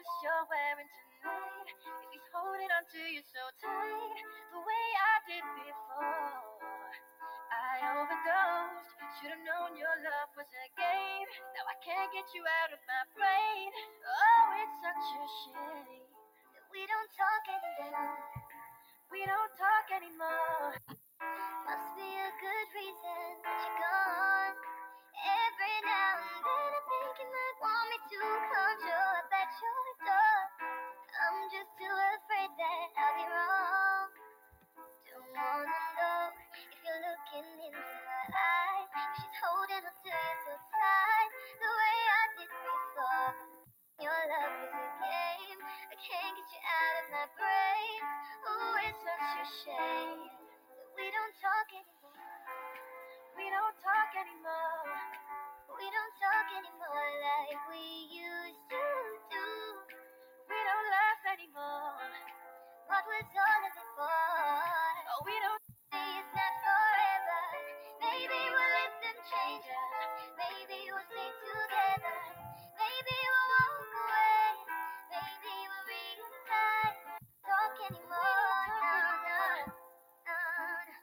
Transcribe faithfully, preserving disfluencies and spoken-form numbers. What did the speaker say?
dress you're wearing tonight. If he's holding on to you so tight, the way I did before. I overdosed, should've known your love was a game. Now I can't get you out of my brain. Oh, it's such a shame that we don't talk anymore. We don't talk anymore. Must be a good reason that you're gone. Every now and then I think you might want me to come show up at your door. I'm just too afraid that I'll be wrong. Don't wanna know if you're looking into my eyes. If she's holding on to you so tight, the way I did before. Your love is a game, I can't get you out of my brain. Oh, it's such a shame that we don't talk anymore. We don't talk anymore. We don't talk anymore like we